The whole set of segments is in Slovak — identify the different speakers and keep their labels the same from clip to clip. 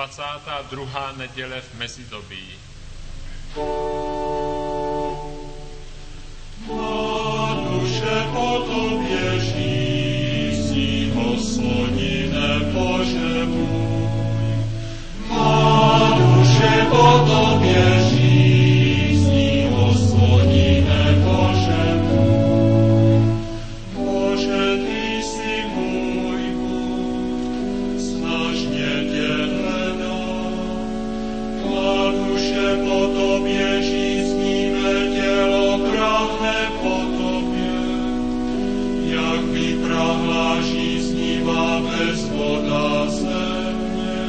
Speaker 1: 22. neděle v mezidobí.
Speaker 2: Má duše po tobě žízní, Hospodine Bože můj. Má duše po tobě žízní, Hospodine Bože můj. Bože, ty jsi můj Bůh, snažně tě hledám. Má duše po tobě žízní, mé tělo prahne po tobě, jak vyprahla žíznivá bezvodná země.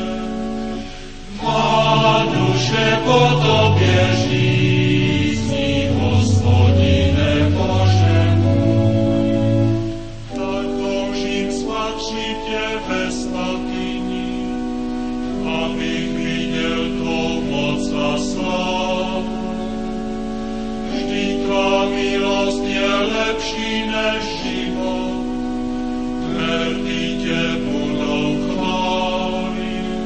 Speaker 2: Má duše po tobě žízní, Hospodine Bože můj. Tak toužím spatřit tě ve svatyni, abych viděl tvou moc a slávu. Vždy tvá milost je lepší než život, mrtví tě budou chválit.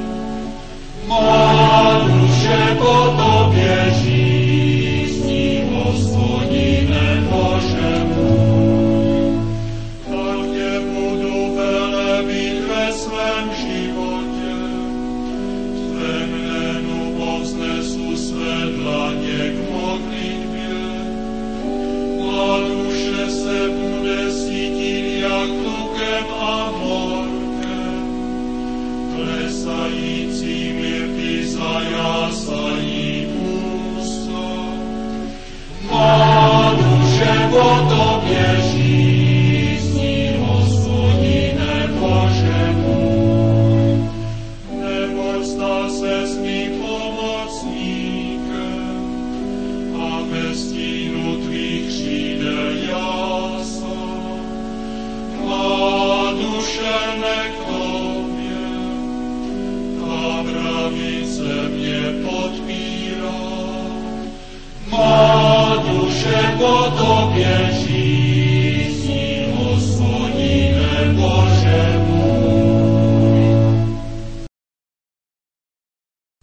Speaker 2: Má duše po tobě žízní, Hospodine Bože můj. Tak tě budu velebit ve svém životě, tvé jménu povznesu své dlaně k modlitbě. Má duše se bude sítit jak tukem a morkem, klesajícími ty zajásají ústa. Má duše po tobě žízní, Hospodine Bože můj. Neboť stal se s mým pomocníkem a ve stínu tvých křídel jásám. Má duše nech tobě, tvá pravice mě podpírá. Má duše po tobě žít.